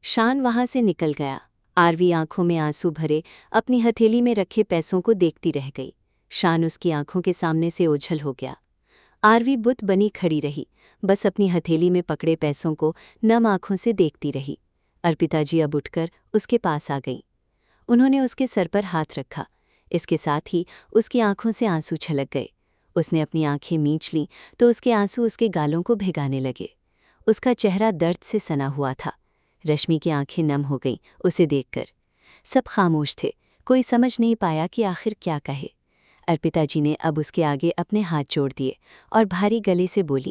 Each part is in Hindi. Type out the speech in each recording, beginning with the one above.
शान वहां से निकल गया। आरवी आंखों में आंसू भरे अपनी हथेली में रखे पैसों को देखती रह गई। शान उसकी आंखों के सामने से ओझल हो गया। आरवी बुत बनी खड़ी रही, बस अपनी हथेली में पकड़े पैसों को नम आंखों से देखती रही। अर्पिता जी अब उठकर उसके पास आ गईं। उन्होंने उसके सर पर हाथ रखा। इसके साथ ही उसकी आंखों से आंसू छलक गए। उसने अपनी आंखें मींच लीं तो उसके आंसू उसके गालों को भिगाने लगे। उसका चेहरा दर्द से सना हुआ था। रश्मि की आंखें नम हो गईं उसे देखकर। सब खामोश थे, कोई समझ नहीं पाया कि आखिर क्या कहे। अर्पिता जी ने अब उसके आगे अपने हाथ जोड़ दिए और भारी गले से बोली,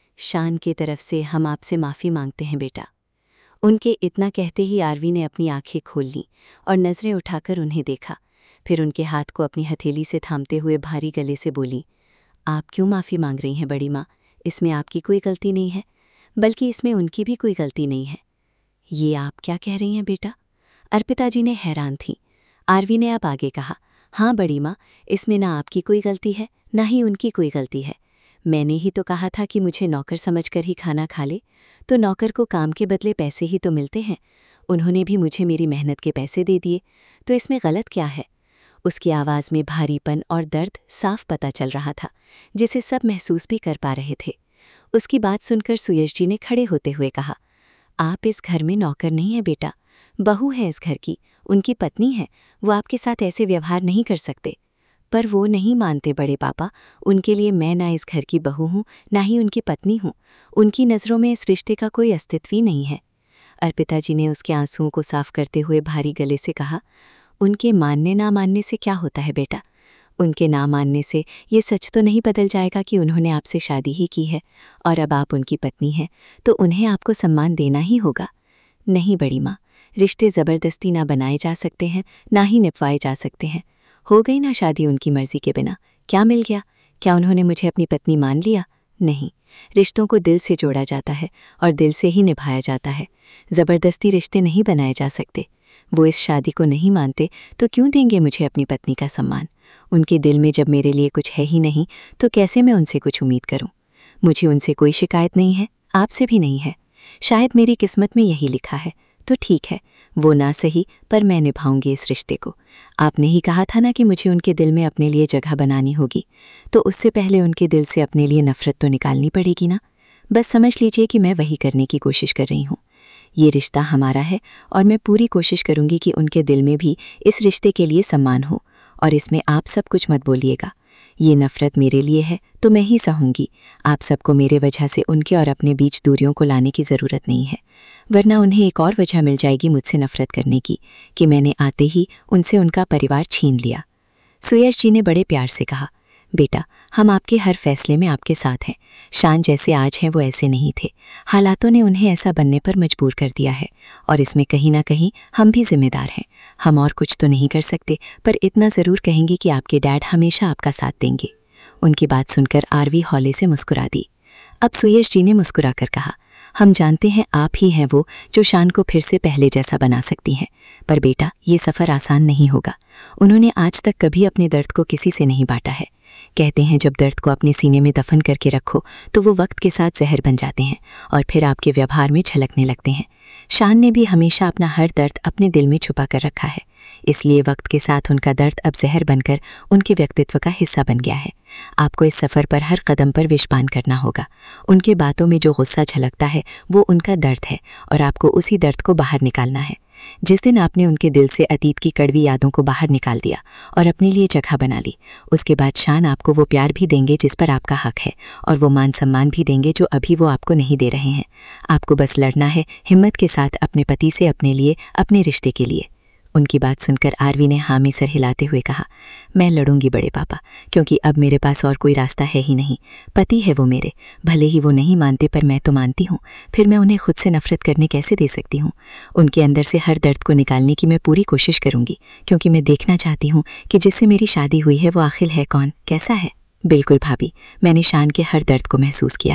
शान की तरफ से हम आपसे माफ़ी मांगते हैं बेटा। उनके इतना कहते ही आरवी ने अपनी आंखें खोल लीं और नज़रें उठाकर उन्हें देखा। फिर उनके हाथ को अपनी हथेली से थामते हुए भारी गले से बोली, आप क्यों माफ़ी मांग रही हैं बड़ी माँ? इसमें आपकी कोई गलती नहीं है, बल्कि इसमें उनकी भी कोई गलती नहीं है। ये आप क्या कह रही हैं बेटा? अर्पिता जी ने हैरान थीं। आरवी ने अब आगे कहा, हाँ बड़ी माँ, इसमें ना आपकी कोई गलती है ना ही उनकी कोई गलती है। मैंने ही तो कहा था कि मुझे नौकर समझकर ही खाना खा ले, तो नौकर को काम के बदले पैसे ही तो मिलते हैं। उन्होंने भी मुझे मेरी मेहनत के पैसे दे दिए, तो इसमें गलत क्या है? उसकी आवाज़ में भारीपन और दर्द साफ पता चल रहा था, जिसे सब महसूस भी कर पा रहे थे। उसकी बात सुनकर सुयश जी ने खड़े होते हुए कहा, आप इस घर में नौकर नहीं है बेटा, बहू है इस घर की, उनकी पत्नी है, वो आपके साथ ऐसे व्यवहार नहीं कर सकते। पर वो नहीं मानते बड़े पापा, उनके लिए मैं ना इस घर की बहू हूँ ना ही उनकी पत्नी हूँ। उनकी नज़रों में इस रिश्ते का कोई अस्तित्व ही नहीं है। अर्पिता जी ने उसके आंसुओं को साफ करते हुए भारी गले से कहा, उनके मानने ना मानने से क्या होता है बेटा? उनके ना मानने से ये सच तो नहीं बदल जाएगा कि उन्होंने आपसे शादी ही की है और अब आप उनकी पत्नी हैं, तो उन्हें आपको सम्मान देना ही होगा। नहीं बड़ी माँ, रिश्ते ज़बरदस्ती ना बनाए जा सकते हैं ना ही निभवाए जा सकते हैं। हो गई ना शादी उनकी मर्जी के बिना, क्या मिल गया? क्या उन्होंने मुझे अपनी पत्नी मान लिया? नहीं, रिश्तों को दिल से जोड़ा जाता है और दिल से ही निभाया जाता है। ज़बरदस्ती रिश्ते नहीं बनाए जा सकते। वो इस शादी को नहीं मानते तो क्यों देंगे मुझे अपनी पत्नी का सम्मान? उनके दिल में जब मेरे लिए कुछ है ही नहीं, तो कैसे मैं उनसे कुछ उम्मीद करूं? मुझे उनसे कोई शिकायत नहीं है, आपसे भी नहीं है। शायद मेरी किस्मत में यही लिखा है, तो ठीक है, वो ना सही, पर मैं निभाऊंगी इस रिश्ते को। आपने ही कहा था ना कि मुझे उनके दिल में अपने लिए जगह बनानी होगी, तो उससे पहले उनके दिल से अपने लिए नफ़रत तो निकालनी पड़ेगी ना। बस समझ लीजिए कि मैं वही करने की कोशिश कर रही हूँ। ये रिश्ता हमारा है और मैं पूरी कोशिश करूँगी कि उनके दिल में भी इस रिश्ते के लिए सम्मान हो, और इसमें आप सब कुछ मत बोलिएगा। ये नफ़रत मेरे लिए है तो मैं ही सहूँगी। आप सबको मेरे वजह से उनके और अपने बीच दूरियों को लाने की ज़रूरत नहीं है, वरना उन्हें एक और वजह मिल जाएगी मुझसे नफ़रत करने की, कि मैंने आते ही उनसे उनका परिवार छीन लिया। सुयश जी ने बड़े प्यार से कहा, बेटा, हम आपके हर फैसले में आपके साथ हैं। शान जैसे आज हैं वो ऐसे नहीं थे, हालातों ने उन्हें ऐसा बनने पर मजबूर कर दिया है, और इसमें कहीं ना कहीं हम भी जिम्मेदार हैं। हम और कुछ तो नहीं कर सकते, पर इतना ज़रूर कहेंगे कि आपके डैड हमेशा आपका साथ देंगे। उनकी बात सुनकर आरवी हौले से मुस्कुरा दी। अब सुयश जी ने मुस्कुरा कर कहा, हम जानते हैं आप ही हैं वो जो शान को फिर से पहले जैसा बना सकती हैं, पर बेटा, ये सफ़र आसान नहीं होगा। उन्होंने आज तक कभी अपने दर्द को किसी से नहीं बांटा है। कहते हैं जब दर्द को अपने सीने में दफन करके रखो तो वो वक्त के साथ जहर बन जाते हैं और फिर आपके व्यवहार में छलकने लगते हैं। शान ने भी हमेशा अपना हर दर्द अपने दिल में छुपा कर रखा है, इसलिए वक्त के साथ उनका दर्द अब जहर बनकर उनके व्यक्तित्व का हिस्सा बन गया है। आपको इस सफ़र पर हर कदम पर विषपान करना होगा। उनके बातों में जो गुस्सा छलकता है वो उनका दर्द है, और आपको उसी दर्द को बाहर निकालना है। जिस दिन आपने उनके दिल से अतीत की कड़वी यादों को बाहर निकाल दिया और अपने लिए जगह बना ली, उसके बाद शान आपको वो प्यार भी देंगे जिस पर आपका हक है, और वो मान सम्मान भी देंगे जो अभी वो आपको नहीं दे रहे हैं। आपको बस लड़ना है हिम्मत के साथ अपने पति से, अपने लिए, अपने रिश्ते के लिए। उनकी बात सुनकर आरवी ने हामी सर हिलाते हुए कहा, मैं लड़ूंगी बड़े पापा, क्योंकि अब मेरे पास और कोई रास्ता है ही नहीं। पति है वो मेरे, भले ही वो नहीं मानते पर मैं तो मानती हूँ। फिर मैं उन्हें खुद से नफरत करने कैसे दे सकती हूँ? उनके अंदर से हर दर्द को निकालने की मैं पूरी कोशिश करूँगी, क्योंकि मैं देखना चाहती हूँ कि जिससे मेरी शादी हुई है वो आखिर है कौन, कैसा है। बिल्कुल भाभी, मैंने शान के हर दर्द को महसूस किया है।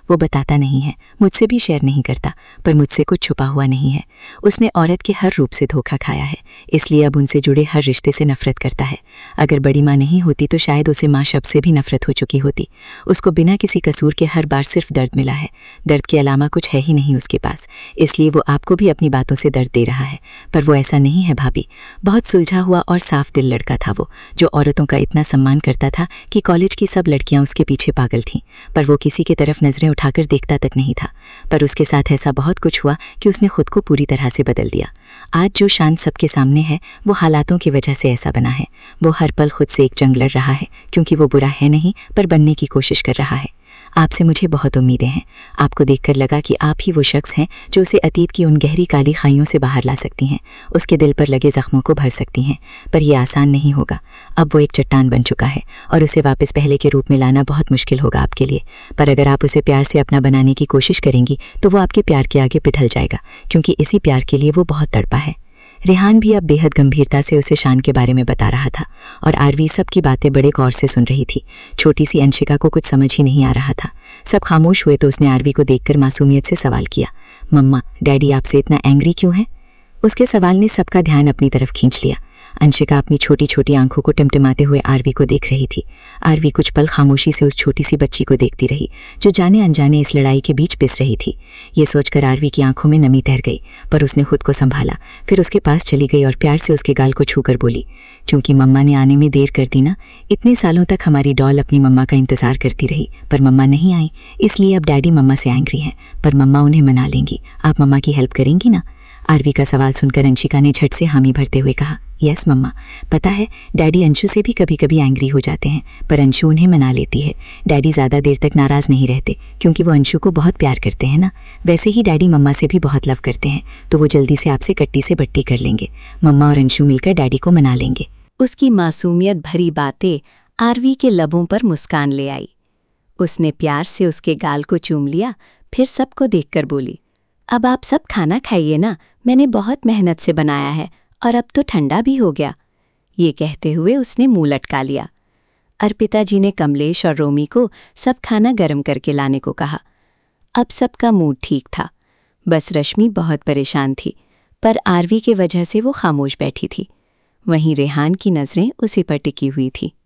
वो बताता नहीं है, मुझसे भी शेयर नहीं करता, पर मुझसे कुछ छुपा हुआ नहीं है। उसने औरत के हर रूप से धोखा खाया है, इसलिए अब उनसे जुड़े हर रिश्ते से नफरत करता है। अगर बड़ी माँ नहीं होती तो शायद उसे माँ शब्द से भी नफरत हो चुकी होती। उसको बिना किसी कसूर के हर बार सिर्फ दर्द मिला है। दर्द के अलावा कुछ है ही नहीं उसके पास, इसलिए वो आपको भी अपनी बातों से दर्द दे रहा है। पर वो ऐसा नहीं है भाभी। बहुत सुलझा हुआ और साफ दिल लड़का था वो, जो औरतों का इतना सम्मान करता था कि कॉलेज की सब लड़कियां उसके पीछे पागल थीं, पर वो किसी की तरफ नजरें उठाकर देखता तक नहीं था। पर उसके साथ ऐसा बहुत कुछ हुआ कि उसने खुद को पूरी तरह से बदल दिया। आज जो शान सबके सामने है वो हालातों की वजह से ऐसा बना है। वो हर पल खुद से एक जंग लड़ रहा है, क्योंकि वो बुरा है नहीं पर बनने की कोशिश कर रहा है। आपसे मुझे बहुत उम्मीदें हैं। आपको देखकर लगा कि आप ही वो शख्स हैं जो उसे अतीत की उन गहरी काली खाइयों से बाहर ला सकती हैं, उसके दिल पर लगे जख्मों को भर सकती हैं। पर यह आसान नहीं होगा। अब वो एक चट्टान बन चुका है और उसे वापस पहले के रूप में लाना बहुत मुश्किल होगा आपके लिए। पर अगर आप उसे प्यार से अपना बनाने की कोशिश करेंगी तो वो आपके प्यार के आगे पिघल जाएगा, क्योंकि इसी प्यार के लिए वो बहुत तड़पा है। रेहान भी अब बेहद गंभीरता से उसे शान के बारे में बता रहा था और आरवी सबकी बातें बड़े गौर से सुन रही थी। छोटी सी अंशिका को कुछ समझ ही नहीं आ रहा था। सब खामोश हुए तो उसने आरवी को देखकर मासूमियत से सवाल किया, मम्मा, डैडी आपसे इतना एंग्री क्यों है? उसके सवाल ने सबका ध्यान अपनी तरफ खींच लिया। अंशिका अपनी छोटी छोटी आंखों को टिमटिमाते हुए आरवी को देख रही थी। आरवी कुछ पल खामोशी से उस छोटी सी बच्ची को देखती रही, जो जाने अनजाने इस लड़ाई के बीच पिस रही थी। ये सोचकर आरवी की आंखों में नमी तैर गई, पर उसने खुद को संभाला। फिर उसके पास चली गई और प्यार से उसके गाल को छूकर बोली, क्योंकि मम्मा ने आने में देर कर दी ना। इतने सालों तक हमारी डॉल अपनी मम्मा का इंतजार करती रही, पर मम्मा नहीं आई, इसलिए अब डैडी मम्मा से एंग्री हैं। पर मम्मा उन्हें मना लेंगी। आप मम्मा की हेल्प करेंगी ना? आरवी का सवाल सुनकर अंशिका ने झट से हामी भरते हुए कहा, यस मम्मा। पता है, डैडी अंशु से भी कभी कभी एंग्री हो जाते हैं, पर अंशु उन्हें मना लेती है। डैडी ज़्यादा देर तक नाराज़ नहीं रहते, क्योंकि वो अंशु को बहुत प्यार करते हैं ना। वैसे ही डैडी मम्मा से भी बहुत लव करते हैं, तो वो जल्दी से आपसे कट्टी से बट्टी कर लेंगे। मम्मा और अंशु मिलकर डैडी को मना लेंगे। उसकी मासूमियत भरी बातें आरवी के लबों पर मुस्कान ले आई। उसने प्यार से उसके गाल को चूम लिया, फिर सबको देखकर बोली, अब आप सब खाना खाइए ना, मैंने बहुत मेहनत से बनाया है और अब तो ठंडा भी हो गया। ये कहते हुए उसने मुंह लटका लिया। अर्पिता जी ने कमलेश और रोमी को सब खाना गर्म करके लाने को कहा। अब सबका मूड ठीक था, बस रश्मि बहुत परेशान थी, पर आरवी के वजह से वो खामोश बैठी थी। वहीं रेहान की नज़रें उसी पर टिकी हुई थी।